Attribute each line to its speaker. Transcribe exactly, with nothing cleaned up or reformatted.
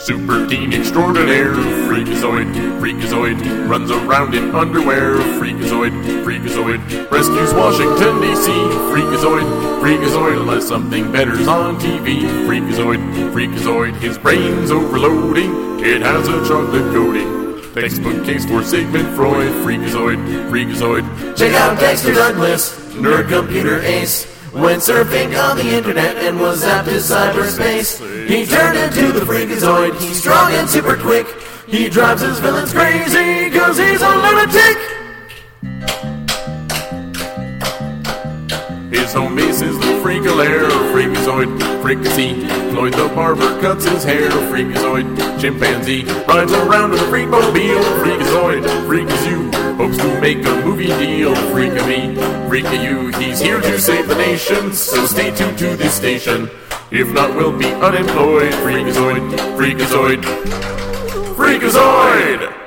Speaker 1: Super teen extraordinaire, Freakazoid, Freakazoid, runs around in underwear, Freakazoid, Freakazoid, rescues Washington, D C, Freakazoid, Freakazoid, unless something better's on T V, Freakazoid, Freakazoid, his brain's overloading, it has a chocolate coating, textbook case for Sigmund Freud, Freakazoid, Freakazoid,
Speaker 2: check out Dexter Douglas, nerd computer ace. Went surfing on the internet and was zapped to cyberspace. He turned into the Freakazoid, he's strong and super quick. He drives his villains crazy, cause he's a lunatic.
Speaker 1: His home base is the Freakalair, Freakazoid, Fricassee. Floyd the barber cuts his hair, Freakazoid. Chimpanzee rides around in a freakmobile, Freakazoid, Freakazoo. Hopes to make a movie deal, Freaka me, Freaka you. He's here to save the nation, so stay tuned to this station. If not, we'll be unemployed, Freakazoid, Freakazoid, Freakazoid!